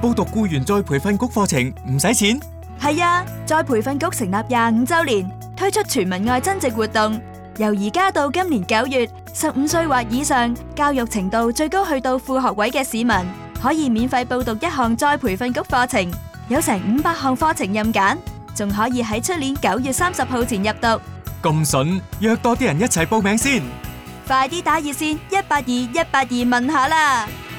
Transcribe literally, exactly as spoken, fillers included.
報讀僱員再培訓局課程唔使錢。 係啊，再培訓局成立廿五周年，推出全民愛增值活動，由而家到今年九月，十五歲或以上，教育程度最高去到副學位嘅市民，可以免費報讀一項再培訓局課程，有成五百項課程任揀，仲可以喺出年九月三十號前入讀。 咁筍，約多啲人一齊報名先。 快啲打熱線一八二一八二問下啦！